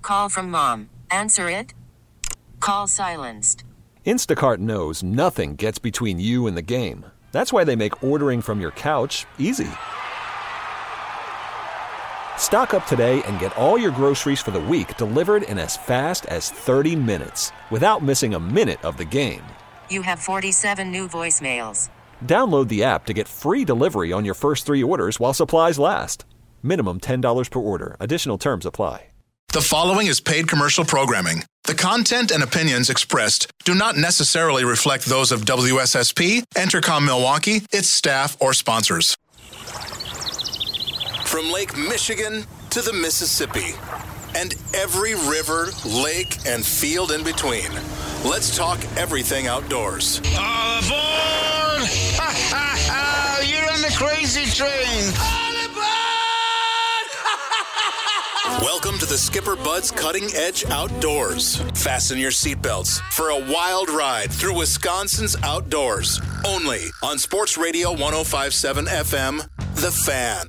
Call from mom. Answer it. Call silenced. Instacart knows nothing gets between you and the game. That's why they make ordering from your couch easy. Stock up today and get all your groceries for the week delivered in as fast as 30 minutes without missing a minute of the game. You have 47 new voicemails. Download the app to get free delivery on your first 3 orders while supplies last. Minimum $10 per order. Additional terms apply. The following is paid commercial programming. The content and opinions expressed do not necessarily reflect those of WSSP, Entercom Milwaukee, its staff, or sponsors. From Lake Michigan to the Mississippi and every river, lake, and field in between, let's talk everything outdoors. All aboard! Ha ha ha! You're on the crazy train! All aboard! Welcome to the Skipper Bud's Cutting Edge Outdoors. Fasten your seatbelts for a wild ride through Wisconsin's outdoors. Only on Sports Radio 105.7 FM, The Fan.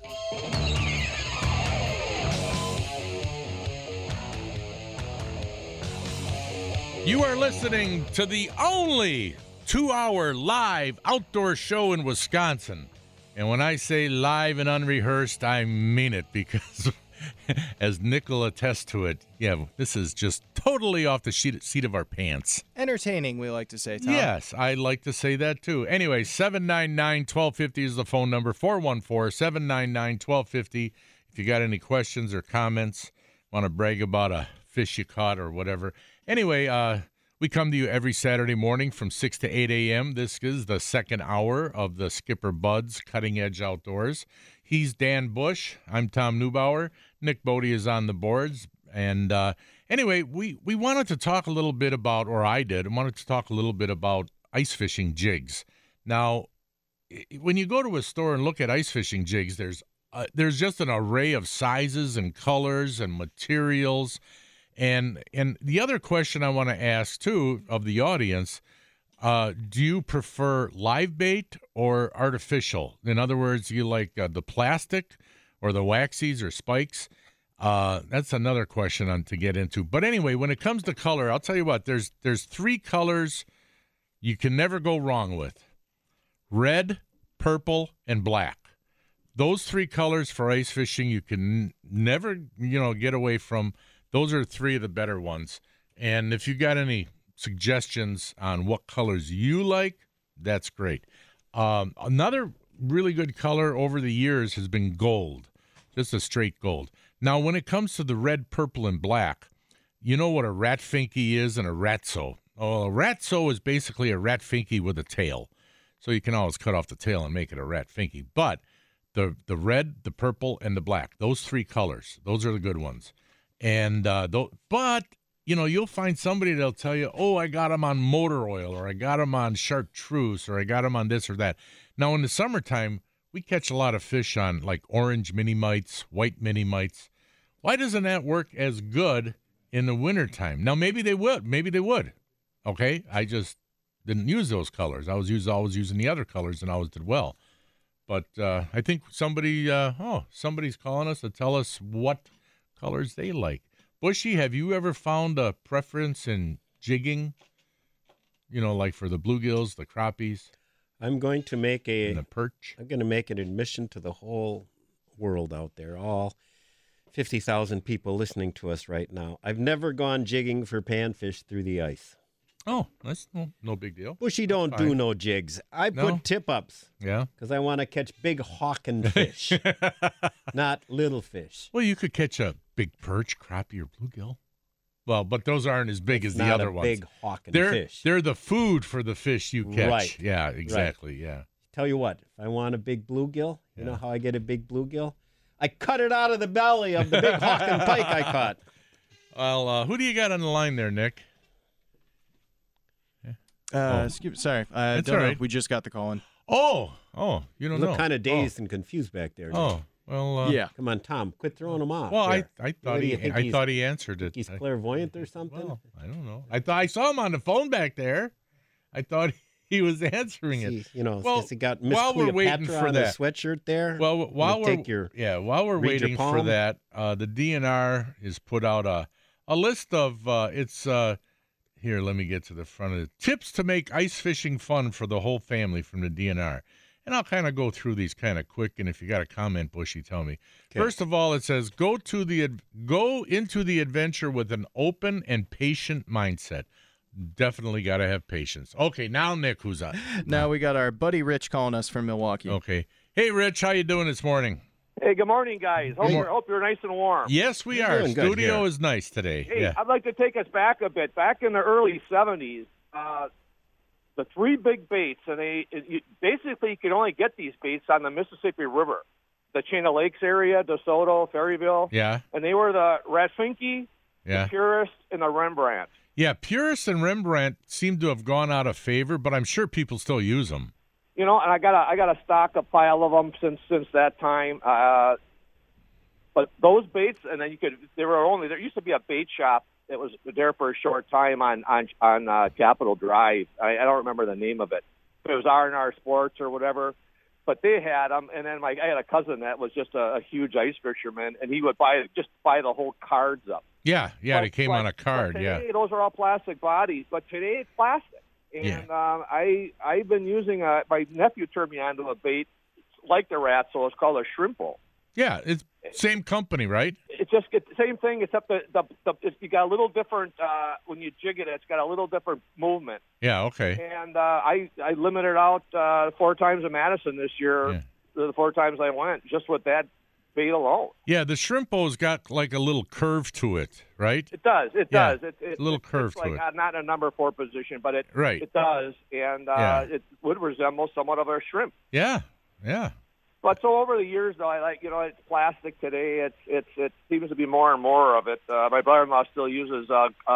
You are listening to the only 2-hour live outdoor show in Wisconsin. And when I say live and unrehearsed, I mean it, because as Nick will attest to it, yeah, this is just totally off the seat of our pants. Entertaining, we like to say, Tom. Yes, I like to say that too. Anyway, 799-1250 is the phone number, 414-799-1250. If you got any questions or comments, want to brag about a fish you caught or whatever. Anyway, we come to you every Saturday morning from 6 to 8 a.m. This is the second hour of the Skipper Bud's Cutting Edge Outdoors. He's Dan Bush. I'm Tom Neubauer. Nick Bodie is on the boards. And anyway, we wanted to talk a little bit about, or I wanted to talk a little bit about ice fishing jigs. Now, when you go to a store and look at ice fishing jigs, there's just an array of sizes and colors and materials. And the other question I want to ask, too, of the audience, do you prefer live bait or artificial? In other words, you like the plastic or the waxies or spikes? That's another question to get into. But anyway, when it comes to color, I'll tell you what, there's 3 colors you can never go wrong with. Red, purple, and black. Those 3 colors for ice fishing you can never, get away from. Those are 3 of the better ones. And if you got any suggestions on what colors you like, that's great. Another really good color over the years has been gold, just a straight gold. Now, when it comes to the red, purple, and black, you know what a rat finky is and a ratso. Oh, a ratso is basically a rat finky with a tail. So you can always cut off the tail and make it a rat finky. But the red, the purple, and the black, those 3 colors, those are the good ones. And but you'll find somebody that'll tell you, oh, I got them on motor oil, or I got them on chartreuse, or I got them on this or that. Now, in the summertime, we catch a lot of fish on like orange mini mites, white mini mites. Why doesn't that work as good in the wintertime? Now, maybe they would. Okay, I just didn't use those colors. I was using the other colors, and I always did well. But I think somebody's calling us to tell us what colors they like. Bushy, have you ever found a preference in jigging? Like for the bluegills, the crappies? I'm going to make and the perch. I'm going to make an admission to the whole world out there, all 50,000 people listening to us right now. I've never gone jigging for panfish through the ice. Oh, that's no big deal. Bushy don't do no jigs. I put tip-ups. Yeah. Because I want to catch big hawking fish, not little fish. Well, you could catch a big perch, crappie, or bluegill. Well, but those aren't as big as the other ones. Big hawking fish. They're the food for the fish you catch. Right. Yeah, exactly, right. Yeah. Tell you what, if I want a big bluegill, you know how I get a big bluegill? I cut it out of the belly of the big hawking pike I caught. Well, who do you got on the line there, Nick? Sorry. I don't know if we just got the call in. Oh, you don't know. Look kind of dazed and confused back there. Oh, well. Yeah. Come on, Tom. Quit throwing them off. Well, I thought he answered it. He's clairvoyant or something? Well, I don't know. I saw him on the phone back there. I thought he was answering it. See, you know, Well, since he got Miss while we're waiting Cleopatra for on that- the sweatshirt there. Well, while we're take your while we're read your waiting for palm. that, the DNR has put out a list of here. Let me get to the front of it. Tips to make ice fishing fun for the whole family from the DNR. And I'll kind of go through these kind of quick, and if you got a comment, Bushy, tell me. Okay. First of all, it says go into the adventure with an open and patient mindset. Definitely got to have patience. Okay, now Nick, who's up? Now we got our buddy Rich calling us from Milwaukee. Okay. Hey, Rich, how you doing this morning? Hey, good morning, guys. Hope you're nice and warm. Yes, we You're are. doing good Studio here. is nice today. Hey, Yeah. I'd like to take us back a bit. Back in the early 70s, the three big baits, and basically you could only get these baits on the Mississippi River, the Chain of Lakes area, DeSoto, Ferryville. Yeah. And they were the Ratfinke, Yeah. the Purist, and the Rembrandt. Yeah, Purist and Rembrandt seem to have gone out of favor, but I'm sure people still use them. You know, and I got a stock a pile of them since that time. But those baits, and then there used to be a bait shop that was there for a short time on Capitol Drive. I don't remember the name of it. It was R&R Sports or whatever. But they had them, and then I had a cousin that was just a huge ice fisherman, and he would buy the whole cards up. Yeah, they came on a card. But Yeah. today, those are all plastic bodies, but today it's plastic. And I've been using my nephew turned me onto a bait like the rat, so it's called a shrimpo. Yeah, it's same company, right? It's just the same thing, except you got a little different when you jig it. It's got a little different movement. Yeah, okay. And I limited out 4 times in Madison this year. Yeah. The 4 times I went, just with that bait alone. Yeah, the Shrimpo's got like a little curve to it, right? It does. It Yeah, does. a little curve it's to like, it. Not a number 4 position, but it does, and it would resemble somewhat of a shrimp. Yeah. But so over the years, though, it's plastic today. It seems to be more and more of it. My brother-in-law still uses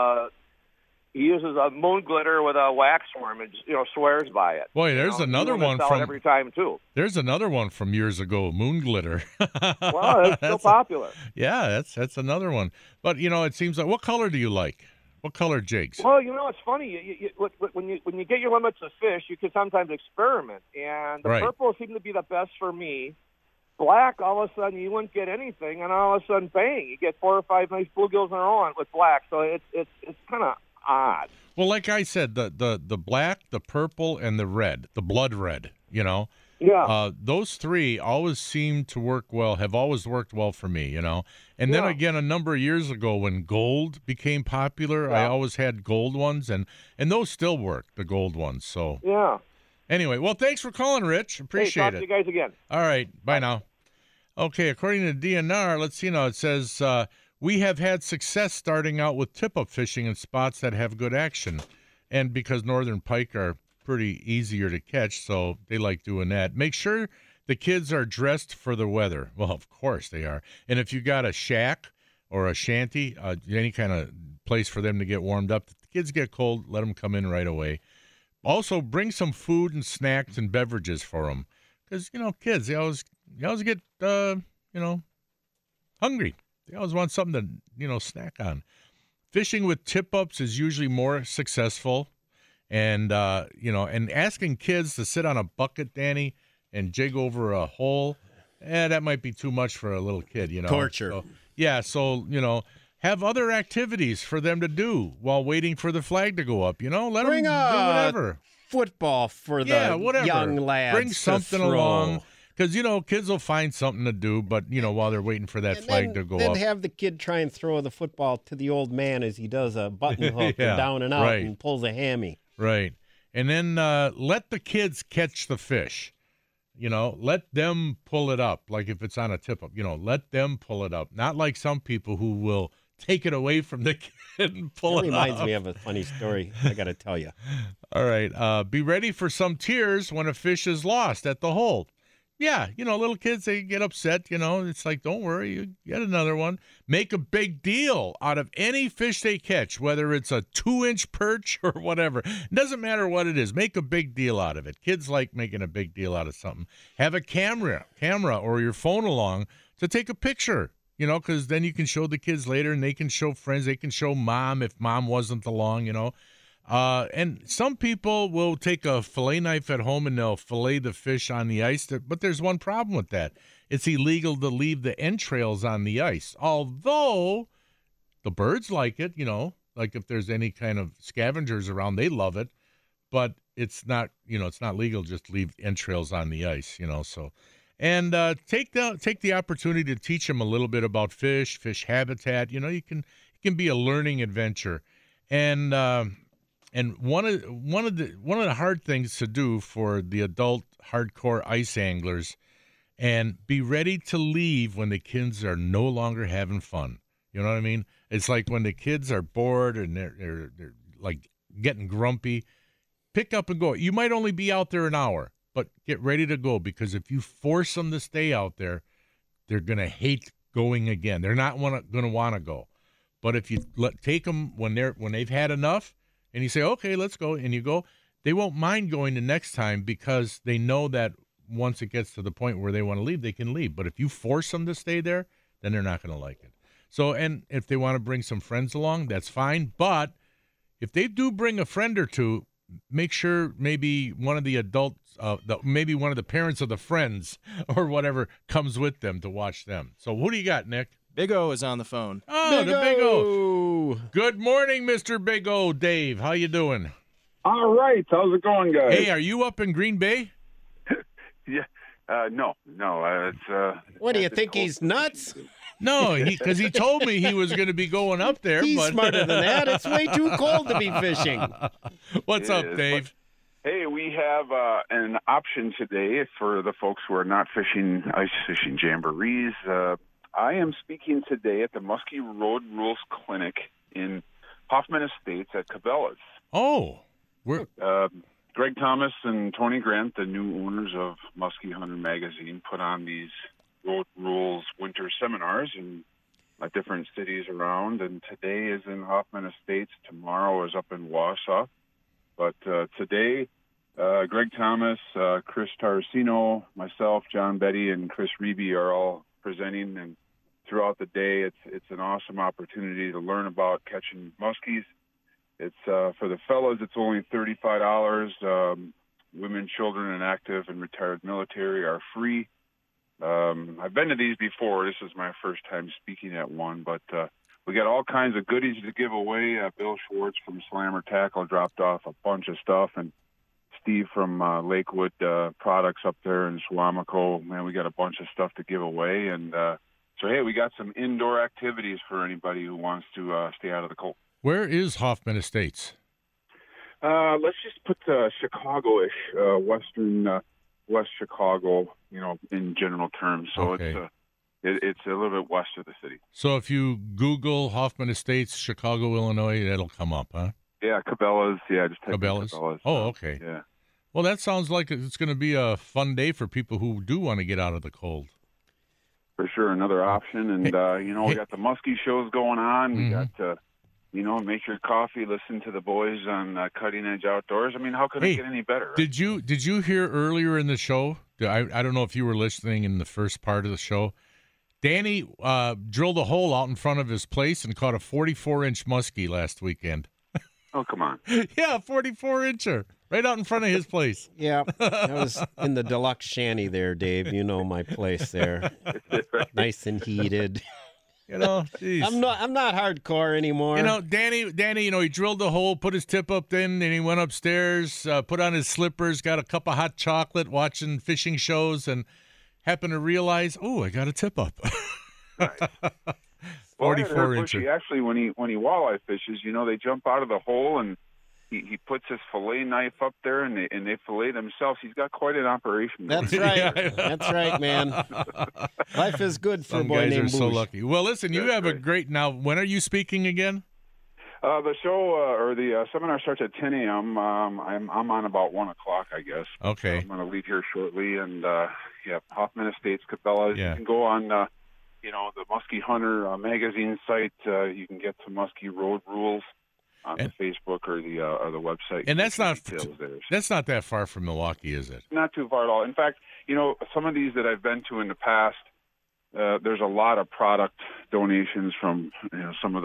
he uses a moon glitter with a wax worm and swears by it. Boy, there's another He's gonna one sell from it every time too. There's another one from years ago, Moon Glitter. Well, it's still popular. Yeah, that's another one. But it seems like, what color do you like? What color jigs? Well, it's funny. When you get your limits of fish, you can sometimes experiment, and the purple seemed to be the best for me. Black, all of a sudden you wouldn't get anything, and all of a sudden, bang, you get 4 or 5 nice bluegills in a row with black. So it's kind of odd. Well, like I said, the black, the purple, and the red, the blood red. Yeah. Those 3 always seem to work well, have always worked well for me, And then again, a number of years ago when gold became popular, I always had gold ones, and those still work, the gold ones. So yeah. Anyway, well, thanks for calling, Rich. Appreciate talk it. to you guys again. All right. Bye now. Okay, according to DNR, let's see now. It says, we have had success starting out with tip-up fishing in spots that have good action. And because northern pike are pretty easier to catch, so they like doing that. Make sure the kids are dressed for the weather. Well, of course they are. And if you got a shack or a shanty, any kind of place for them to get warmed up, if the kids get cold, let them come in right away. Also, bring some food and snacks and beverages for them. Because, kids, they always get, hungry. They always want something to, snack on. Fishing with tip-ups is usually more successful. And, and asking kids to sit on a bucket, Danny, and jig over a hole, that might be too much for a little kid, Torture. So, have other activities for them to do while waiting for the flag to go up, Let them do whatever. Football for the whatever. young lads. Bring something to throw. along. Because, kids will find something to do, but, while they're waiting for that flag to go then up. Then have the kid try and throw the football to the old man as he does a button hook and down and out and pulls a hammy. Right. And then let the kids catch the fish. Let them pull it up. Like if it's on a tip-up, let them pull it up. Not like some people who will take it away from the kid and pull it up. That reminds me of a funny story I got to tell you. All right. Be ready for some tears when a fish is lost at the hole. Yeah, little kids, they get upset, It's like, don't worry, you get another one. Make a big deal out of any fish they catch, whether it's a 2-inch perch or whatever. It doesn't matter what it is. Make a big deal out of it. Kids like making a big deal out of something. Have a camera or your phone along to take a picture, because then you can show the kids later and they can show friends. They can show mom if mom wasn't along, And some people will take a fillet knife at home and they'll fillet the fish on the ice. But there's one problem with that. It's illegal to leave the entrails on the ice. Although the birds like it, like if there's any kind of scavengers around, they love it. But it's not, it's not legal just to leave entrails on the ice, so. And take the opportunity to teach them a little bit about fish habitat. It can be a learning adventure. And one of the hard things to do for the adult hardcore ice anglers, and be ready to leave when the kids are no longer having fun. You know what I mean? It's like when the kids are bored and they're like getting grumpy, pick up and go. You might only be out there an hour, but get ready to go, because if you force them to stay out there, they're going to hate going again. They're not going to want to go. But if you take them when they've had enough, and you say, okay, let's go, and you go, they won't mind going the next time, because they know that once it gets to the point where they want to leave, they can leave. But if you force them to stay there, then they're not going to like it. So, and if they want to bring some friends along, that's fine. But if they do bring a friend or two, make sure maybe one of the adults, maybe one of the parents of the friends or whatever comes with them to watch them. So who do you got, Nick? Big O is on the phone. Oh, the Big O. Good morning, Mr. Big O. Dave, how you doing? All right. How's it going, guys? Hey, are you up in Green Bay? Yeah. No. It's. What do you think? He's nuts? No, because he told me he was going to be going up there. He's smarter than that. It's way too cold to be fishing. What's up, Dave? Hey, we have an option today for the folks who are not fishing ice fishing jamborees. I am speaking today at the Muskie Road Rules Clinic in Hoffman Estates at Cabela's. Oh, Greg Thomas and Tony Grant, the new owners of Muskie Hunter Magazine, put on these Road Rules winter seminars in different cities around, and today is in Hoffman Estates. Tomorrow is up in Wausau. But today, Greg Thomas, Chris Tarsino, myself, John Betty, and Chris Reby are all presenting, and throughout the day, it's an awesome opportunity to learn about catching muskies. It's for the fellows, it's only $35. Women, children, and active and retired military are free. I've been to these before. This is my first time speaking at one, but we got all kinds of goodies to give away. Bill Schwartz from Slammer Tackle dropped off a bunch of stuff, and Steve from Lakewood Products up there in Suamico. Man, we got a bunch of stuff to give away, and so hey, we got some indoor activities for anybody who wants to stay out of the cold. Where is Hoffman Estates? Let's just put Chicago-ish, western West Chicago, in general terms. So okay. It's a little bit west of the city. So if you Google Hoffman Estates, Chicago, Illinois, that'll come up, huh? Yeah, Cabela's. Yeah, just type Cabela's. Cabela's. Oh, okay. Yeah. Well, that sounds like it's going to be a fun day for people who do want to get out of the cold. For sure, another option. And, we got the muskie shows going on. We got, make your coffee, listen to the boys on Cutting Edge Outdoors. I mean, how could it get any better? Right? Did you hear earlier in the show? I don't know if you were listening in the first part of the show. Danny drilled a hole out in front of his place and caught a 44-inch muskie last weekend. Oh, come on. Yeah, a 44-incher right out in front of his place. Yeah, I was in the deluxe shanty there, Dave. You know my place there. Nice and heated. Geez. I'm not hardcore anymore. Danny, he drilled the hole, put his tip up in, and he went upstairs, put on his slippers, got a cup of hot chocolate, watching fishing shows, and happened to realize, I got a tip up. Right. 44-incher. Actually, when he walleye fishes, they jump out of the hole and he puts his fillet knife up there and they fillet themselves. He's got quite an operation. That's right. That's right, man. Life is good for a boy named Boosh. Some guys are so lucky. Well, listen, you have a great. Now, when are you speaking again? The show or the seminar starts at 10 a.m. I'm on about 1 o'clock, I guess. Okay. I'm going to leave here shortly, and Hoffman Estates, Cabela's. Yeah. You can go on, the Muskie Hunter magazine site. You can get to Muskie Road Rules on the Facebook or the website. And that's not that far from Milwaukee, is it? Not too far at all. In fact, some of these that I've been to in the past, there's a lot of product donations from some of the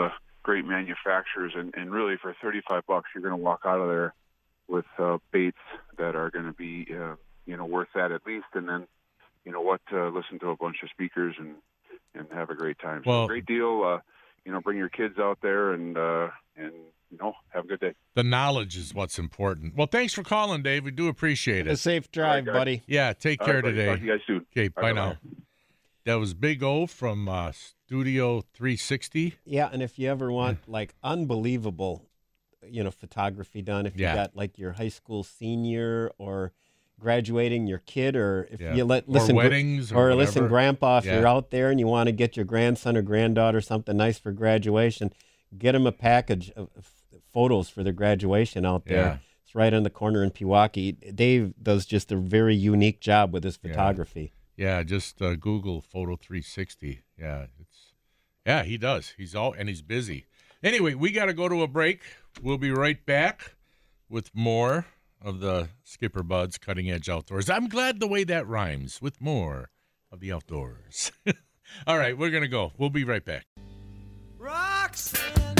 great manufacturers, and really for $35, you're going to walk out of there with baits that are going to be worth that at least, and then listen to a bunch of speakers and have a great time. So great deal. Bring your kids out there and have a good day. The knowledge is what's important. Well, thanks for calling, Dave. We do appreciate it. A safe drive, buddy. Yeah, take care today. Talk to you guys soon. Okay, bye now. That was Big O from Studio 360. Yeah, and if you ever want unbelievable, photography done, if you got your high school senior or graduating your kid, or if you listen weddings or listen grandpa, if you're out there and you want to get your grandson or granddaughter something nice for graduation, get them a package of photos for their graduation out there. Yeah. It's right on the corner in Pewaukee. Dave does just a very unique job with his photography. Yeah, just Google Photo 360. Yeah, he does. He's busy. Anyway, we got to go to a break. We'll be right back with more of the Skipper Buds Cutting Edge Outdoors. I'm glad the way that rhymes, with more of the outdoors. All right, we're going to go. We'll be right back. Roxanne,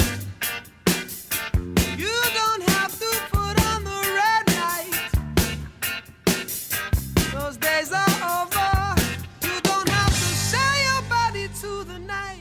you don't have to put on the red light. Those days are over. You don't have to sell your body to the night.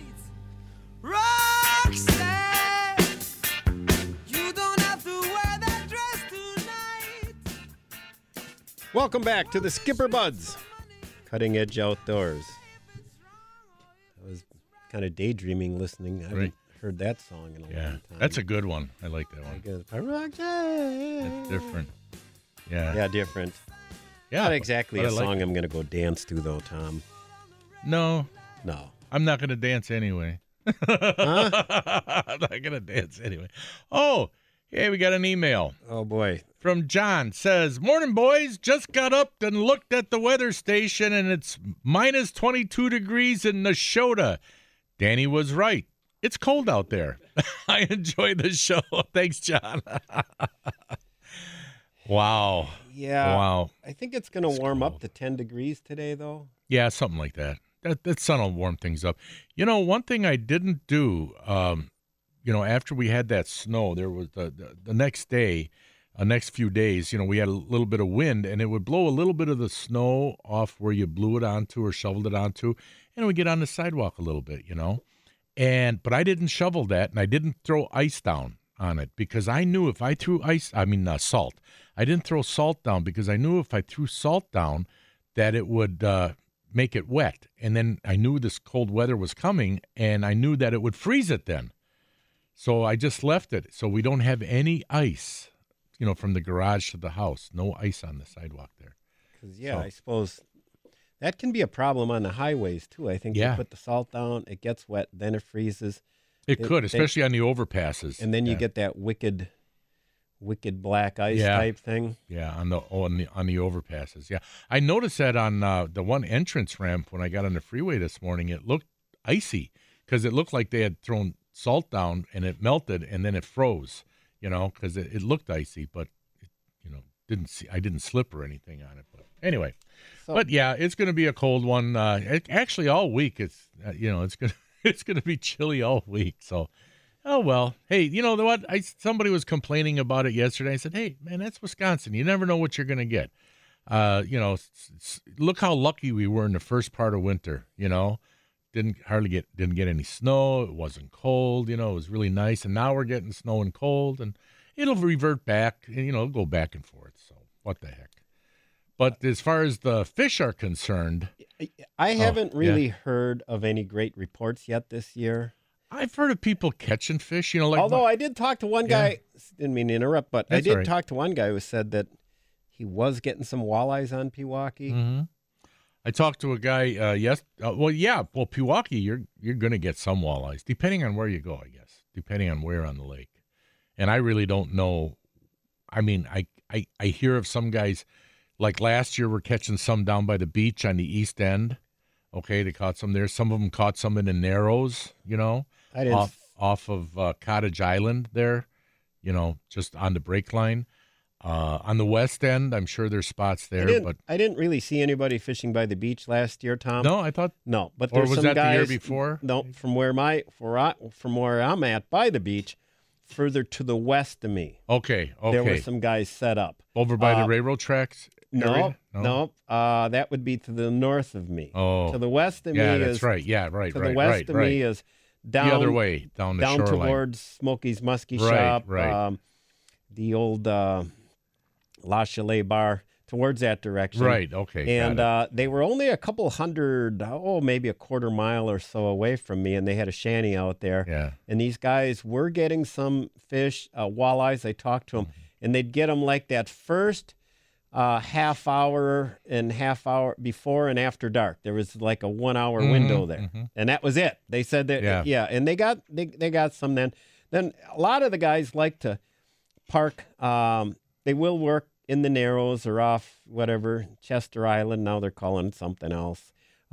Roxanne, you don't have to wear that dress tonight. Welcome back to the Skipper Buds Cutting Edge Outdoors. I was kind of daydreaming listening. I haven't heard that song in a long time. That's a good one. I like that one. It's different. Yeah, different. Yeah, not exactly a song I'm going to go dance to, though, Tom. No. I'm not going to dance anyway. I'm not going to dance anyway. Oh, hey, we got an email. Oh, boy. From John. Says, morning, boys. Just got up and looked at the weather station, and it's minus 22 degrees in Neshota. Danny was right. It's cold out there. I enjoy the show. Thanks, John. Wow. Yeah. Wow. I think it's going to warm up to 10 degrees today, though. Yeah, something like that. That sun will warm things up. One thing I didn't do, after we had that snow, there was the next day, next few days, we had a little bit of wind, and it would blow a little bit of the snow off where you blew it onto or shoveled it onto, and it would get on the sidewalk a little bit, But I didn't shovel that, and I didn't throw ice down on it because I knew if I threw salt. I didn't throw salt down because I knew if I threw salt down that it would make it wet. And then I knew this cold weather was coming, and I knew that it would freeze it then. So I just left it. So we don't have any ice, from the garage to the house. No ice on the sidewalk there. Because, I suppose that can be a problem on the highways, too. I think you put the salt down, it gets wet, then it freezes. It could, especially on the overpasses. And then you get that wicked black ice type thing. Yeah, on the overpasses. Yeah, I noticed that on the one entrance ramp when I got on the freeway this morning. It looked icy because it looked like they had thrown salt down and it melted and then it froze. Because it looked icy, but I didn't slip or anything on it. But anyway, it's going to be a cold one. Actually, all week it's it's going to be chilly all week. So. Oh, well, hey, you know what? Somebody was complaining about it yesterday. I said, hey, man, that's Wisconsin. You never know what you're going to get. Look how lucky we were in the first part of winter, Didn't get any snow. It wasn't cold, it was really nice. And now we're getting snow and cold, and it'll revert back, and, it'll go back and forth. So what the heck? But as far as the fish are concerned. I haven't really heard of any great reports yet this year. I've heard of people catching fish, Although I did talk to one guy, didn't mean to interrupt, but I did talk to one guy who said that he was getting some walleyes on Pewaukee. Mm-hmm. I talked to a guy, Pewaukee, you're going to get some walleyes, depending on where you go, I guess, depending on where on the lake. And I really don't know. I mean, I hear of some guys, like last year, we're catching some down by the beach on the east end. Okay, they caught some there. Some of them caught some in the Narrows, off of Cottage Island there, just on the break line. On the west end, I'm sure there's spots there, but I didn't really see anybody fishing by the beach last year, Tom. no, I thought. No, but Or there's was some that guys, the year before? No, from where I'm at by the beach, further to the west of me. Okay. There were some guys set up Over by the railroad tracks area? No. That would be to the north of me. Oh. To the west of me Yeah, is that's right. Yeah, right, to right, the west right, of right. me is down the other way, down the shoreline. towards Smokey's Muskie Right, Shop, right. the old La Chalet bar, towards that direction. Right, okay. And got it. they were only a couple hundred, maybe a quarter mile or so away from me, and they had a shanty out there. Yeah. And these guys were getting some fish, walleyes. I talked to them, and they'd get them like that first half hour before and after dark. There was like a 1 hour window there, and that was it. They said that, yeah. And they got some then. Then a lot of the guys like to park. They will work in the Narrows or off whatever Chester Island. Now they're calling it something else.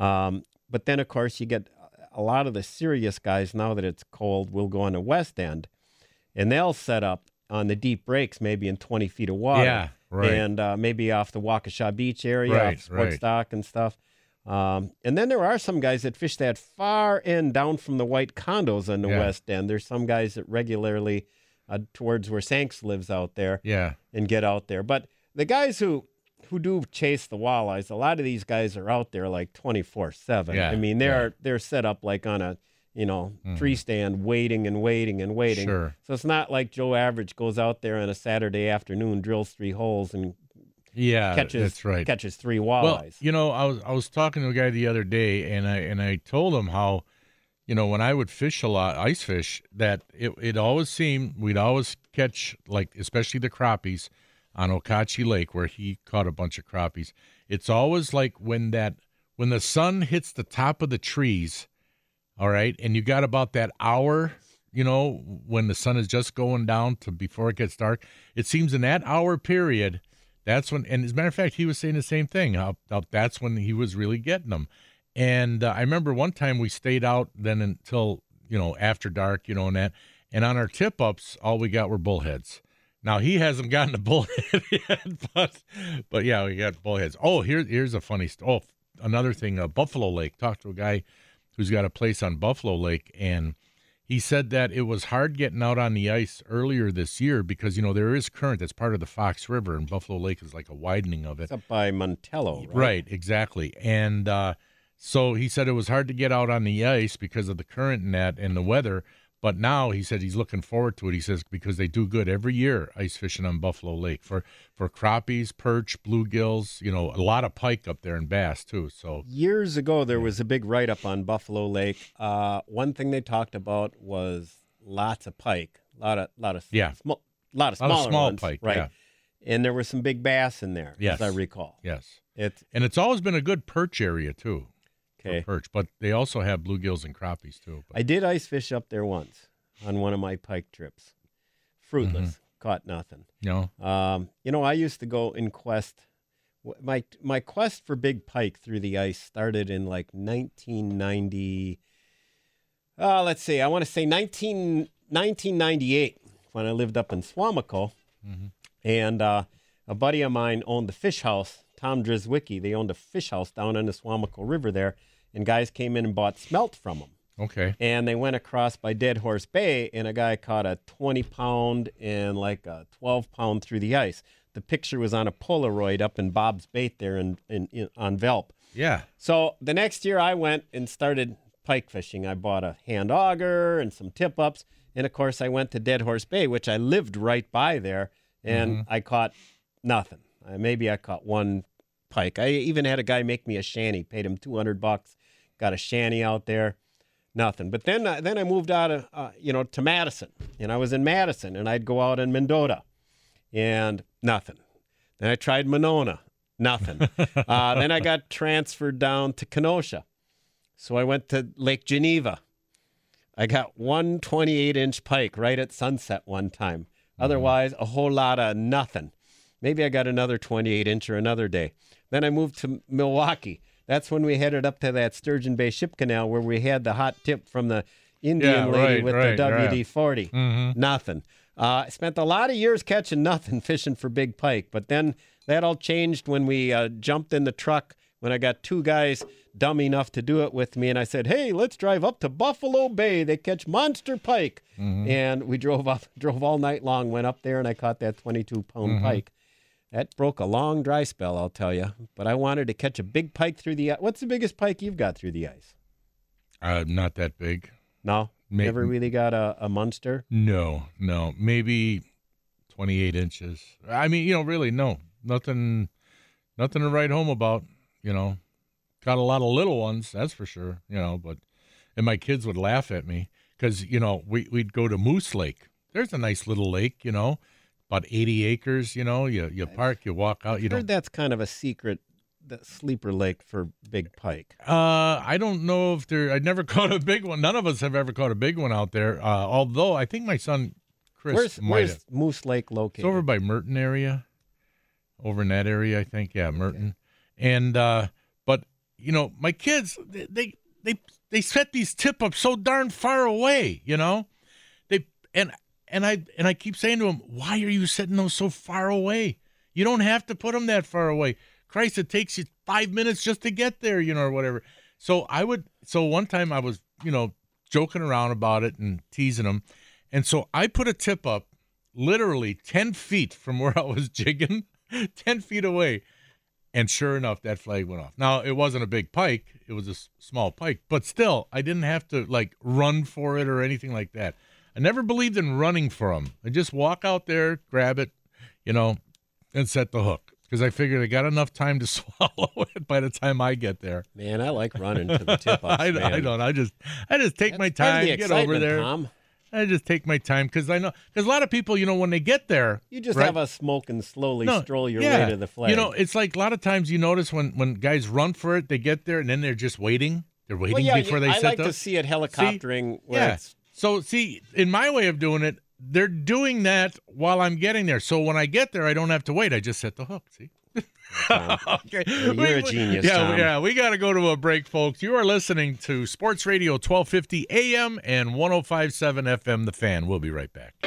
But then of course you get a lot of the serious guys now that it's cold will go on the west end, and they'll set up on the deep breaks, maybe in 20 feet of water. Yeah, right. And maybe off the Waukesha Beach area, Right, off Sports right. Dock and stuff. And then there are some guys that fish that far end down from the white condos on the Yeah. west end. There's some guys that regularly towards where Sanks lives out there Yeah. and get out there. But the guys who do chase the walleyes, a lot of these guys are out there like 24/7. Yeah, I mean, they're set up like on a tree stand, waiting and waiting and waiting. Sure. So it's not like Joe Average goes out there on a Saturday afternoon, drills 3 holes, and Yeah, catches that's right. catches 3 Well, walleyes. I was talking to a guy the other day, and I told him how, when I would fish a lot, ice fish, that it always seemed we'd always catch, like, especially the crappies on Okauchee Lake, where he caught a bunch of crappies. It's always like when the sun hits the top of the trees, all right, and you got about that hour, when the sun is just going down to before it gets dark. It seems in that hour period, that's when, and as a matter of fact, he was saying the same thing, how that's when he was really getting them. And I remember one time we stayed out then until, after dark, and that. And on our tip-ups, all we got were bullheads. Now, he hasn't gotten a bullhead yet, but yeah, we got bullheads. Oh, here's a funny another thing, Buffalo Lake. Talked to a guy who's got a place on Buffalo Lake, and he said that it was hard getting out on the ice earlier this year because, there is current that's part of the Fox River, and Buffalo Lake is like a widening of it. It's up by Montello, right? Right, exactly. And so he said it was hard to get out on the ice because of the current and that and the weather. But now he said he's looking forward to it. He says because they do good every year ice fishing on Buffalo Lake for crappies, perch, bluegills, a lot of pike up there and bass too. So years ago there was a big write-up on Buffalo Lake. One thing they talked about was lots of pike, a lot of smaller small ones, pike, right? yeah. And there were some big bass in there, Yes. as I recall. Yes. And it's always been a good perch area too. Okay. For perch, but they also have bluegills and crappies too. But. I did ice fish up there once on one of my pike trips. Fruitless, caught nothing. No. I used to go in quest. My quest for big pike through the ice started in like 1990. Let's see. I want to say 1998 when I lived up in Swamico, and a buddy of mine owned the fish house. Tom Drizwicki. They owned a fish house down on the Swamico River there, and guys came in and bought smelt from them. Okay. And they went across by Dead Horse Bay, and a guy caught a 20-pound and like a 12-pound through the ice. The picture was on a Polaroid up in Bob's Bait there on Velp. Yeah. So the next year I went and started pike fishing. I bought a hand auger and some tip-ups, and of course I went to Dead Horse Bay, which I lived right by there, and I caught nothing. Maybe I caught one pike. I even had a guy make me a shanty, paid him $200, got a shanty out there, nothing. But then I moved out of, to Madison, and I was in Madison, and I'd go out in Mendota, and nothing. Then I tried Monona, nothing. Then I got transferred down to Kenosha. So I went to Lake Geneva. I got one 28-inch pike right at sunset one time. Otherwise, a whole lot of nothing. Maybe I got another 28-incher another day. Then I moved to Milwaukee. That's when we headed up to that Sturgeon Bay Ship Canal where we had the hot tip from the Indian lady with right, the WD-40. Mhm. Nothing. I spent a lot of years catching nothing fishing for big pike, but then that all changed when we jumped in the truck when I got two guys dumb enough to do it with me, and I said, hey, let's drive up to Buffalo Bay. They catch monster pike. And we drove all night long, went up there, and I caught that 22-pound pike. That broke a long dry spell, I'll tell you. But I wanted to catch a big pike through the ice. What's the biggest pike you've got through the ice? Not that big. No? Never really got a monster? No. Maybe 28 inches. I mean, really, no. Nothing to write home about, Got a lot of little ones, that's for sure, but and my kids would laugh at me because, we'd go to Moose Lake. There's a nice little lake, about 80 acres, you park, you walk out. I heard that's kind of a secret sleeper lake for big pike. I don't know if I'd never caught a big one. None of us have ever caught a big one out there, although I think my son Chris might have. Where's Moose Lake located? It's over by Merton area. Over in that area, I think. Yeah, Merton. And, but, my kids, they set these tip-ups so darn far away, And I keep saying to them, why are you setting those so far away? You don't have to put them that far away. Christ, it takes you 5 minutes just to get there, or whatever. So one time I was, joking around about it and teasing them. And so I put a tip up literally 10 feet from where I was jigging, 10 feet away. And sure enough, that flag went off. Now, it wasn't a big pike. It was a small pike. But still, I didn't have to, run for it or anything like that. I never believed in running for them. I just walk out there, grab it, and set the hook. Because I figured I got enough time to swallow it by the time I get there. Man, I like running to the tip-ups, I don't. I just take my time, get over there. Tom. I just take my time because I know a lot of people, when they get there, you just have a smoke and slowly stroll your way to the flag. It's like a lot of times you notice when guys run for it, they get there and then they're just waiting. They're waiting before they set I like to see it helicoptering. So in my way of doing it, they're doing that while I'm getting there. So when I get there, I don't have to wait. I just set the hook. See. Okay. You're a genius, Tom. Yeah, we got to go to a break, folks. You are listening to Sports Radio 1250 AM and 105.7 FM, The Fan. We'll be right back.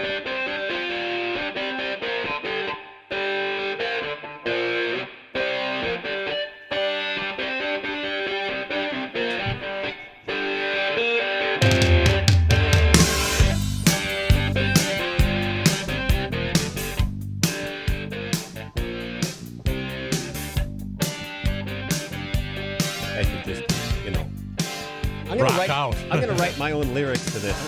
I'm going to write my own lyrics to this.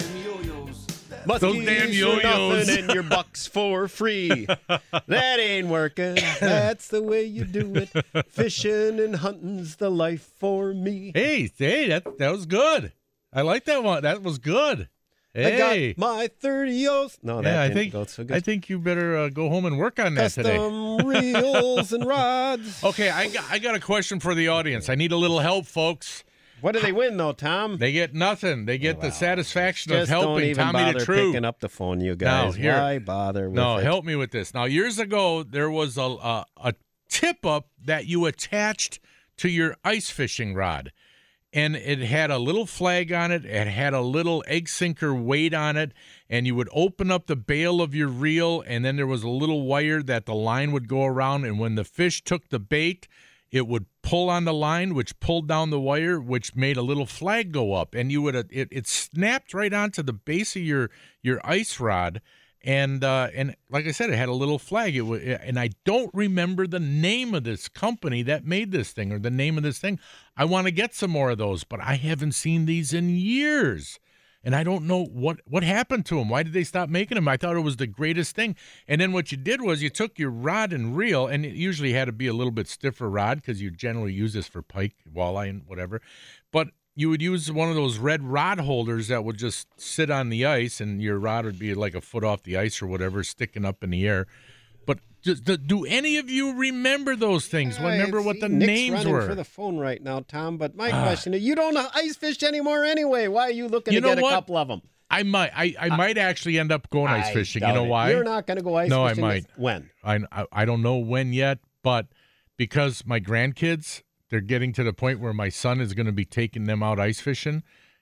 Must Those damn yo-yos. And your bucks for free. That ain't working. That's the way you do it. Fishing and hunting's the life for me. Hey, that was good. I like that one. That was good. Hey. I got my 30-os. No, that didn't go so good. I think you better go home and work on that today. Custom reels and rods. Okay, I got a question for the audience. I need a little help, folks. What do they win, though, Tom? They get nothing. They get the satisfaction of helping don't even Tommy bother the True. Picking up the phone, you guys. Why bother with it? Help me with this. Now, years ago, there was a tip-up that you attached to your ice fishing rod, and it had a little flag on it. It had a little egg sinker weight on it, and you would open up the bail of your reel, and then there was a little wire that the line would go around, and when the fish took the bait, it would pull on the line, which pulled down the wire, which made a little flag go up, and you would it snapped right onto the base of your ice rod, and like I said, it had a little flag. And I don't remember the name of this company that made this thing or the name of this thing. I want to get some more of those, but I haven't seen these in years. And I don't know what happened to them. Why did they stop making them? I thought it was the greatest thing. And then what you did was you took your rod and reel, and it usually had to be a little bit stiffer rod because you generally use this for pike, walleye, and whatever. But you would use one of those red rod holders that would just sit on the ice, and your rod would be like a foot off the ice or whatever, sticking up in the air. But do any of you remember those things? Remember what the names were? For the phone right now, Tom. But my question is, you don't ice fish anymore anyway. Why are you looking to get a couple of them? I might actually end up going ice fishing. You know why? You're not going to go ice fishing. No, I might. When? I don't know when yet, but because my grandkids, they're getting to the point where my son is going to be taking them out ice fishing,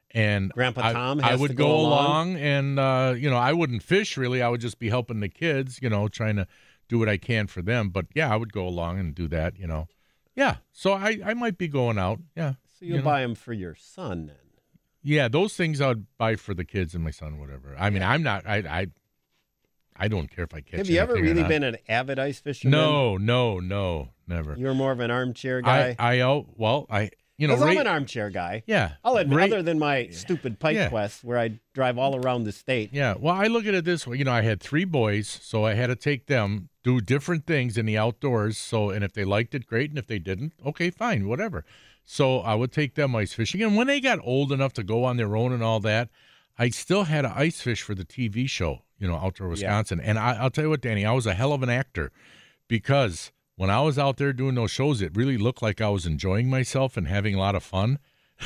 And Grandpa Tom I has would to go go along and, I wouldn't fish really. I would just be helping the kids, trying to do what I can for them. But, yeah, I would go along and do that, Yeah, so I might be going out, yeah. So you'll buy them for your son then? Yeah, those things I would buy for the kids and my son, whatever. I mean, I'm not, I don't care if I catch Have you ever anything or really not. been an avid ice fisherman? No, never. You're more of an armchair guy? Because I'm an armchair guy. Yeah. I'll admit, other than my stupid pike quest where I drive all around the state. Yeah, well, I look at it this way. I had 3 boys, so I had to take them, do different things in the outdoors. So, and if they liked it, great. And if they didn't, okay, fine, whatever. So I would take them ice fishing. And when they got old enough to go on their own and all that, I still had to ice fish for the TV show, Outdoor Wisconsin. Yeah. And I'll tell you what, Danny, I was a hell of an actor because when I was out there doing those shows, it really looked like I was enjoying myself and having a lot of fun.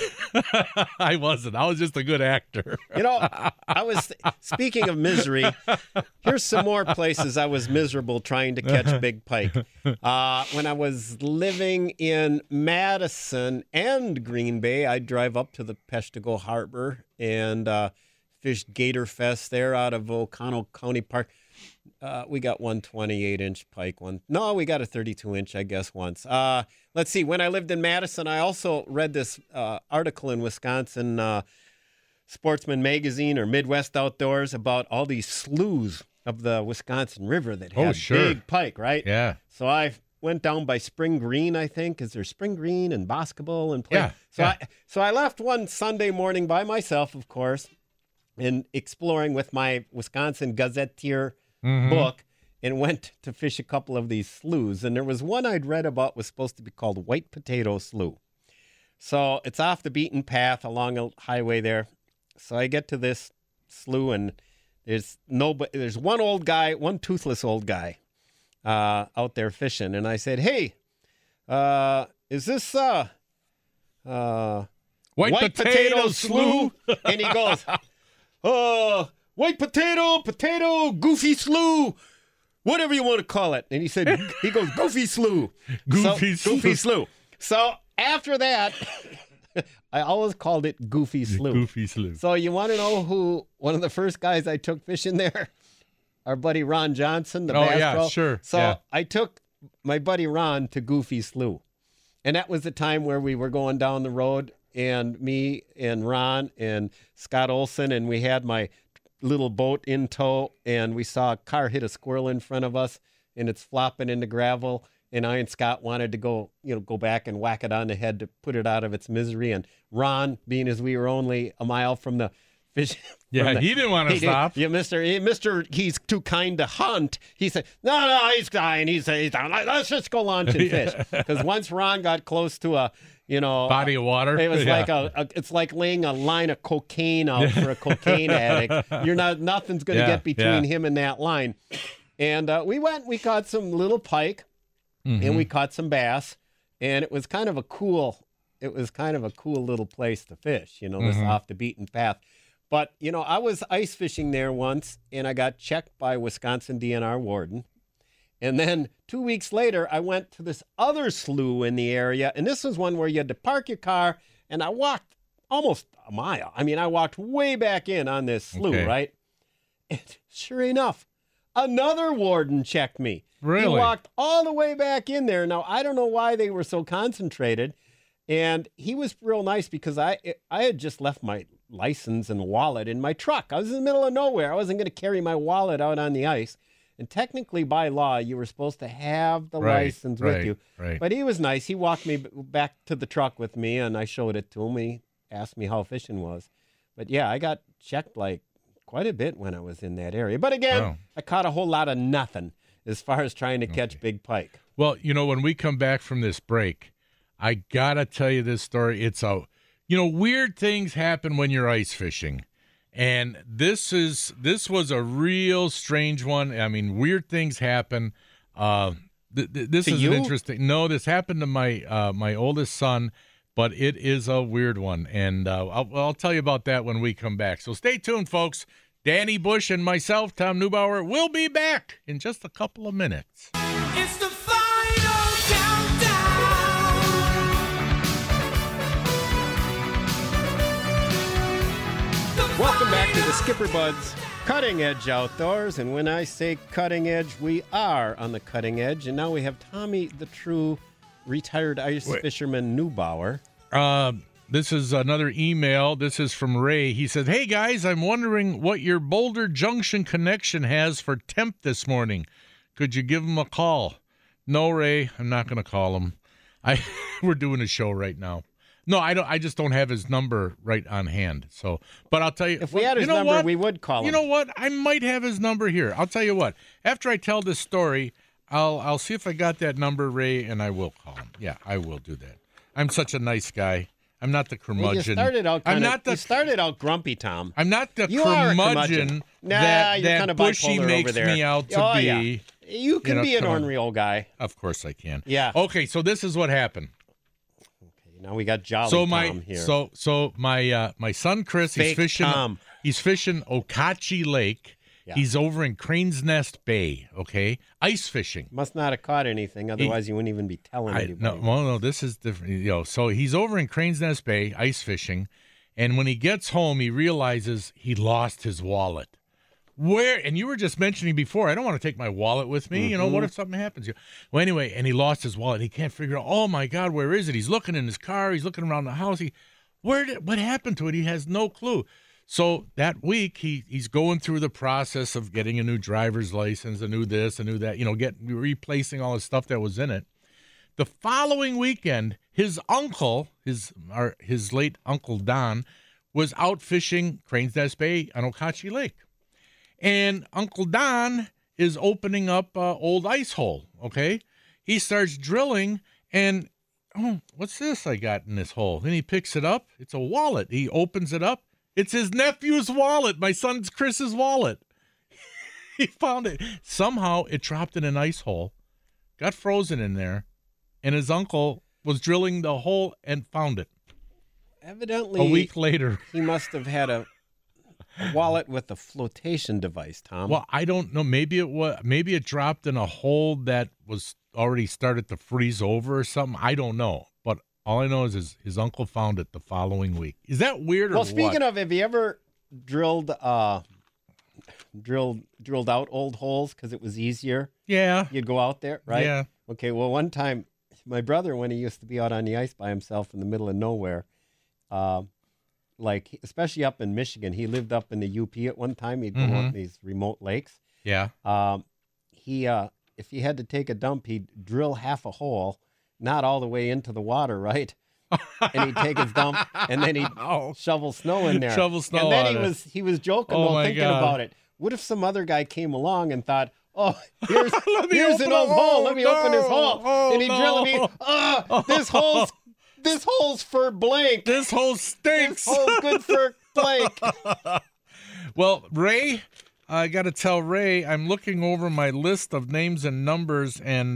I wasn't. I was just a good actor. I was, speaking of misery, here's some more places I was miserable trying to catch big pike. When I was living in Madison and Green Bay, I'd drive up to the Peshtigo Harbor and fished Gator Fest there out of O'Connell County Park. We got one 28-inch pike. We got a 32-inch, I guess, once. Let's see. When I lived in Madison, I also read this article in Wisconsin Sportsman Magazine or Midwest Outdoors about all these sloughs of the Wisconsin River that had big pike, right? Yeah. So I went down by Spring Green, I think. Is there Spring Green and Boscobel and play? Yeah. So I left one Sunday morning by myself, of course, and exploring with my Wisconsin Gazetteer book, and went to fish a couple of these sloughs. And there was one I'd read about was supposed to be called White Potato Slough. So it's off the beaten path along a highway there. So I get to this slough, and there's one old guy, one toothless old guy out there fishing. And I said, hey, is this White Potato Slough? And he goes, White potato, goofy slough, whatever you want to call it. And he goes, goofy slough. Goofy slough. So after that, I always called it Goofy Slough. Goofy Slough. So you want to know who one of the first guys I took fishing there? Our buddy Ron Johnson, the Bass Pro. Sure. So I took my buddy Ron to Goofy Slough. And that was the time where we were going down the road, and me and Ron and Scott Olson, and we had my little boat in tow, and we saw a car hit a squirrel in front of us, and it's flopping in the gravel, and I and Scott wanted to go back and whack it on the head to put it out of its misery. And Ron, being as we were only a mile from the fish, he didn't want to stop. Yeah, Mister, he's too kind to hunt. He said, no, he's dying. He's dying. Let's just go launch and fish. Because once Ron got close to a body of water. It was like it's like laying a line of cocaine out for a cocaine addict. Nothing's going to get between him and that line. And we caught some little pike, and we caught some bass, and it was kind of a cool little place to fish, this off the beaten path. But, I was ice fishing there once, and I got checked by Wisconsin DNR warden. And then 2 weeks later, I went to this other slough in the area, and this was one where you had to park your car, and I walked almost a mile. I mean, I walked way back in on this slough, right? And sure enough, another warden checked me. Really? He walked all the way back in there. Now, I don't know why they were so concentrated, and he was real nice because I had just left my license and wallet in my truck. I was in the middle of nowhere. I wasn't going to carry my wallet out on the ice. And technically, by law, you were supposed to have the license with you. Right. But he was nice. He walked me back to the truck with me, and I showed it to him. He asked me how fishing was. But, yeah, I got checked like quite a bit when I was in that area. But, again, I caught a whole lot of nothing as far as trying to catch big pike. Well, when we come back from this break, I got to tell you this story. It's weird things happen when you're ice fishing. And this was a real strange one. I mean, weird things happen. This is interesting. No, this happened to my oldest son, but it is a weird one. And I'll tell you about that when we come back. So stay tuned, folks. Danny Bush and myself, Tom Neubauer, will be back in just a couple of minutes. It's the final countdown. Welcome back to the Skipper Buds Cutting Edge Outdoors. And when I say cutting edge, we are on the cutting edge. And now we have Tommy, the true retired ice fisherman Neubauer. This is another email. This is from Ray. He said, "Hey, guys, I'm wondering what your Boulder Junction connection has for temp this morning. Could you give him a call?" No, Ray, I'm not going to call him. We're doing a show right now. No, I don't. I just don't have his number right on hand. So, but I'll tell you, if we had his number, we would call him. You know what? I might have his number here. I'll tell you what. After I tell this story, I'll see if I got that number, Ray, and I will call him. Yeah, I will do that. I'm such a nice guy. I'm not the curmudgeon. Well, you started out grumpy, Tom. I'm not the curmudgeon that Bushy makes me out to be. Yeah. You can be an ornery old guy. Of course I can. Yeah. Okay, so this is what happened. Now we got Jolly Tom here. So my son Chris, Fake he's fishing. Tom. He's fishing Okachi Lake. Yeah. He's over in Crane's Nest Bay. Okay, ice fishing. Must not have caught anything, otherwise you wouldn't even be telling anybody. No, this is different. So he's over in Crane's Nest Bay ice fishing, and when he gets home, he realizes he lost his wallet. Where? And you were just mentioning before, I don't want to take my wallet with me. Mm-hmm. You know, what if something happens? Well, anyway, and he lost his wallet. He can't figure out, oh, my God, where is it? He's looking in his car. He's looking around the house. What happened to it? He has no clue. So that week, he's going through the process of getting a new driver's license, a new this, a new that, replacing all the stuff that was in it. The following weekend, his uncle, his late Uncle Don, was out fishing Crane's Nest Bay on Okachi Lake. And Uncle Don is opening up an old ice hole, okay? He starts drilling, and, what's this I got in this hole? Then he picks it up. It's a wallet. He opens it up. It's his nephew's wallet, my son Chris's wallet. He found it. Somehow it dropped in an ice hole, got frozen in there, and his uncle was drilling the hole and found it. Evidently, a week later. He must have had a wallet with a flotation device, Tom. Well, I don't know. Maybe it dropped in a hole that was already started to freeze over or something. I don't know. But all I know is his uncle found it the following week. Is that weird or what? Well, speaking of, have you ever drilled out old holes because it was easier? Yeah. You'd go out there, right? Yeah. Okay, well, one time, my brother, when he used to be out on the ice by himself in the middle of nowhere, especially up in Michigan, he lived up in the UP at one time. He'd go on these remote lakes. Yeah. If he had to take a dump, he'd drill half a hole, not all the way into the water, right? And he'd take his dump, and then he'd shovel snow in there. And then he was joking thinking about it. What if some other guy came along and thought, "Oh, here's an old hole. Let me open this hole." And he'd drill me. This hole's for blank. This hole stinks. This hole's good for blank. Well, Ray, I got to tell Ray, I'm looking over my list of names and numbers, and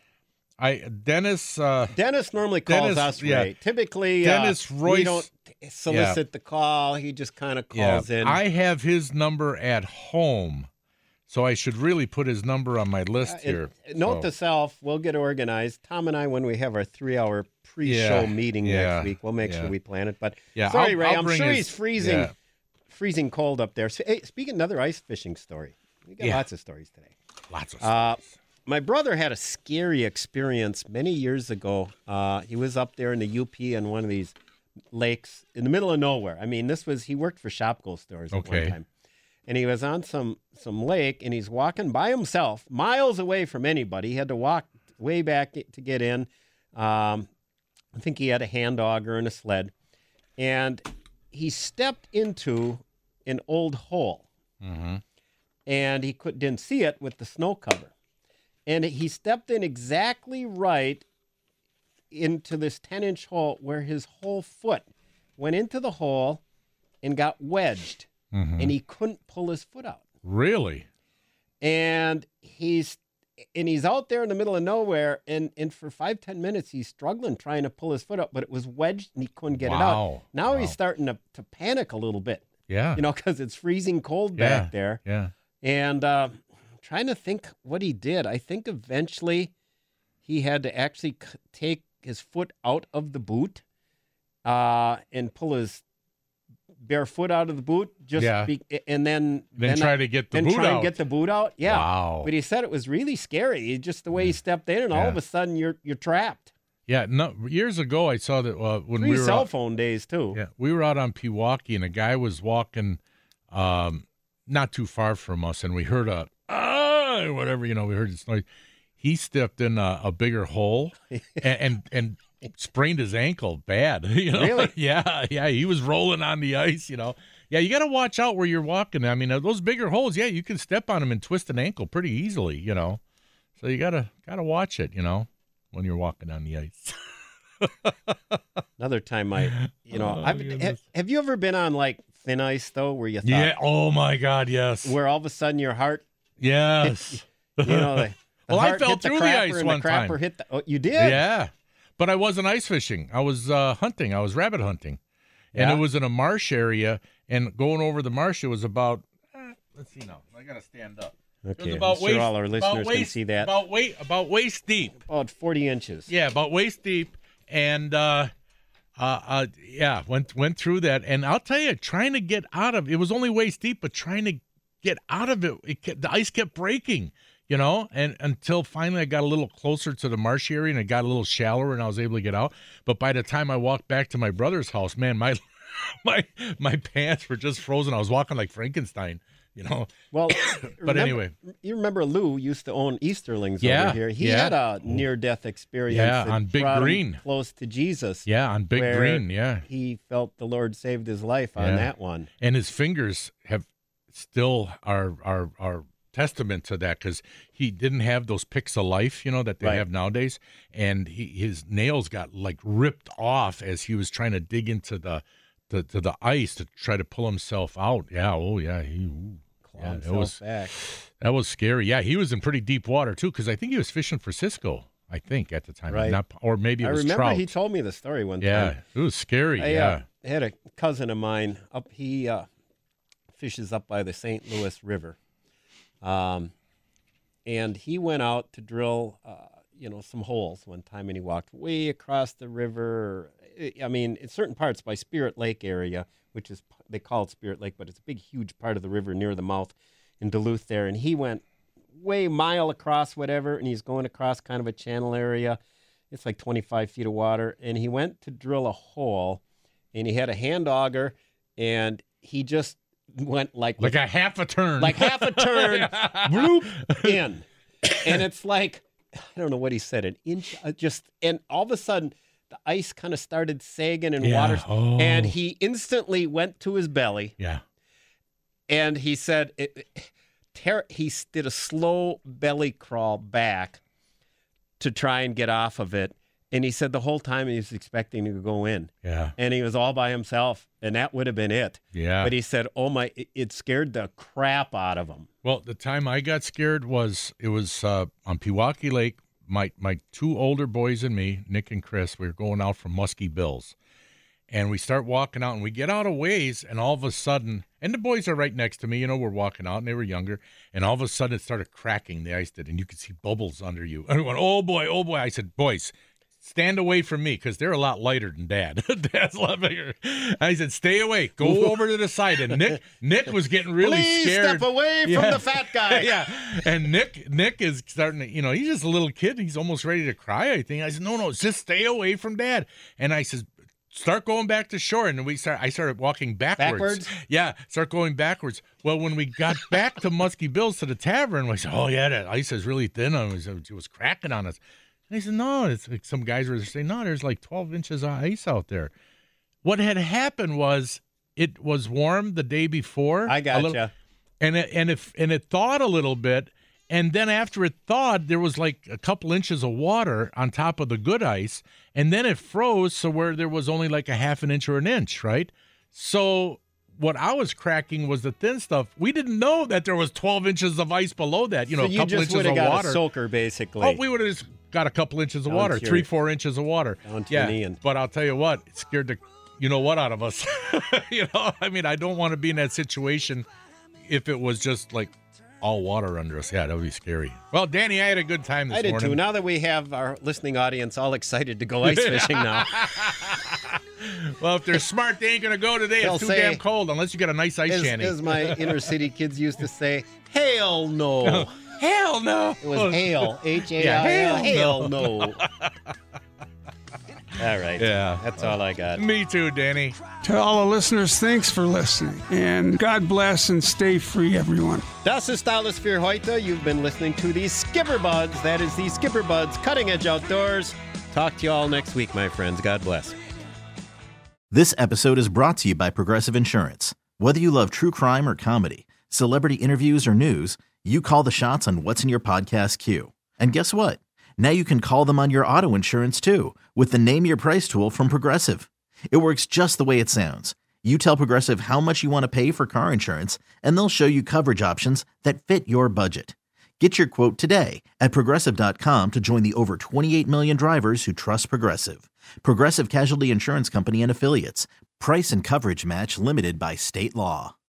Dennis normally calls us Ray. Yeah. Typically, Dennis Royce. We don't solicit the call. He just kind of calls in. I have his number at home, so I should really put his number on my list here. Note to self, we'll get organized. Tom and I, when we have our 3-hour pre-show meeting next week, we'll make sure we plan it. But sorry, Ray, I'm sure he's freezing cold up there. So, hey, speaking of another ice fishing story, we got lots of stories today. Lots of stories. My brother had a scary experience many years ago. He was up there in the UP on one of these lakes in the middle of nowhere. I mean, he worked for Shopko stores at one time. And he was on some lake, and he's walking by himself, miles away from anybody. He had to walk way back to get in. I think he had a hand auger and a sled. And he stepped into an old hole. Mm-hmm. And he didn't see it with the snow cover. And he stepped in exactly right into this 10-inch hole where his whole foot went into the hole and got wedged. Mm-hmm. And he couldn't pull his foot out. Really? And he's out there in the middle of nowhere, and for 5-10 minutes he's struggling trying to pull his foot out, but it was wedged and he couldn't get it out. Now he's starting to panic a little bit. Yeah. Because it's freezing cold back there. Yeah. And trying to think what he did. I think eventually he had to actually take his foot out of the boot and pull his barefoot out of the boot, and then try to get the then boot try out. and get the boot out. Yeah. Wow. But he said it was really scary. Just the way he stepped in, and all of a sudden you're trapped. Yeah, no. Years ago, I saw that when we were cell phone days too. Yeah, we were out on Pewaukee, and a guy was walking, not too far from us, and we heard whatever, we heard this noise. He stepped in a bigger hole and sprained his ankle bad. Really? Yeah. He was rolling on the ice. Yeah, you got to watch out where you're walking. I mean, those bigger holes. Yeah, you can step on them and twist an ankle pretty easily. So you gotta watch it. When you're walking on the ice. Another time have you ever been on like thin ice though, where you thought, yeah, oh my God, yes, where all of a sudden your heart, yes, well, I fell through the ice one time. You did? Yeah, but I wasn't ice fishing. I was hunting. I was rabbit hunting, and it was in a marsh area. And going over the marsh, it was about. Let's see now. I gotta stand up. Okay, I'm sure all our listeners can see that. About waist deep. About 40 inches. Yeah, about waist deep, and went through that. And I'll tell you, trying to get out of it was only waist deep, but trying to get out of it, the ice kept breaking. And until finally I got a little closer to the marsh area and it got a little shallower, and I was able to get out. But by the time I walked back to my brother's house, man, my pants were just frozen. I was walking like Frankenstein. Well, but anyway, you remember Lou used to own Easterlings over here. He had a near-death experience. Yeah, on Big Green, close to Jesus. Yeah, on Big Green. Yeah, he felt the Lord saved his life on that one, and his fingers have still are testament to that, because he didn't have those picks of life, that they have nowadays, and his nails got like ripped off as he was trying to dig into the ice to try to pull himself out. Yeah, that was scary. Yeah, he was in pretty deep water too, because I think he was fishing for Cisco. I think at the time, right? Or maybe it was trout. I remember he told me the story one time. Yeah, it was scary. I had a cousin of mine up. He fishes up by the St. Louis River, and he went out to drill, some holes one time, and he walked way across the river. I mean, in certain parts by Spirit Lake area, which is, they call it Spirit Lake, but it's a big, huge part of the river near the mouth in Duluth there. And he went way mile across whatever, and he's going across kind of a channel area. It's like 25 feet of water. And he went to drill a hole, and he had a hand auger, and he just went like a half a turn. Like half a turn, bloop, in. And it's like, I don't know what he said, an inch, and all of a sudden, the ice kind of started sagging and water, and he instantly went to his belly. Yeah. And he said he did a slow belly crawl back to try and get off of it. And he said the whole time he was expecting to go in. Yeah. And he was all by himself, and that would have been it. Yeah. But he said, it scared the crap out of him. Well, the time I got scared was on Pewaukee Lake. My two older boys and me, Nick and Chris, we were going out from Muskie Bills. And we start walking out, and we get out a ways, and all of a sudden, and the boys are right next to me, we're walking out, and they were younger, and all of a sudden it started cracking, the ice did, and you could see bubbles under you. And I went, oh boy. I said, boys, stand away from me, because they're a lot lighter than Dad. Dad's a lot bigger. I said, stay away. Go over to the side. And Nick was getting really scared. Please step away from the fat guy. Yeah. And Nick is starting to, he's just a little kid. He's almost ready to cry, I think. I said, no, just stay away from Dad. And I said, start going back to shore. And I started walking backwards. Yeah, start going backwards. Well, when we got back to Muskie Bills to the tavern, we said, oh, yeah, that ice is really thin. It was cracking on us. And he said, no, it's like some guys were saying, no, there's like 12 inches of ice out there. What had happened was it was warm the day before. I gotcha. And it thawed a little bit. And then after it thawed, there was like a couple inches of water on top of the good ice. And then it froze, so where there was only like a half an inch or an inch, right? So what I was cracking was the thin stuff. We didn't know that there was 12 inches of ice below that, so a couple inches of water. You just would have got a soaker, basically. Oh, we would have just got a couple inches of water, 3-4 inches of water. Down to your knee. But I'll tell you what, it scared the what out of us. I mean, I don't want to be in that situation if it was just like all water under us. Yeah, that would be scary. Well, Danny, I had a good time this morning. I did too. Now that we have our listening audience all excited to go ice fishing now. Well, if they're smart, they ain't going to go today. They'll It's too say, damn cold unless you got a nice ice shanty. As my inner city kids used to say, hell no. Hell no. It was hail. H-A-I-L. Yeah, Hell no. All right. Yeah. That's all I got. Me too, Danny. To all the listeners, thanks for listening. And God bless and stay free, everyone. Das ist alles für heute. You've been listening to the Skipper Buds. That is the Skipper Buds Cutting Edge Outdoors. Talk to you all next week, my friends. God bless. This episode is brought to you by Progressive Insurance. Whether you love true crime or comedy, celebrity interviews or news, you call the shots on what's in your podcast queue. And guess what? Now you can call them on your auto insurance too with the Name Your Price tool from Progressive. It works just the way it sounds. You tell Progressive how much you want to pay for car insurance, and they'll show you coverage options that fit your budget. Get your quote today at Progressive.com to join the over 28 million drivers who trust Progressive. Progressive Casualty Insurance Company and Affiliates. Price and coverage match limited by state law.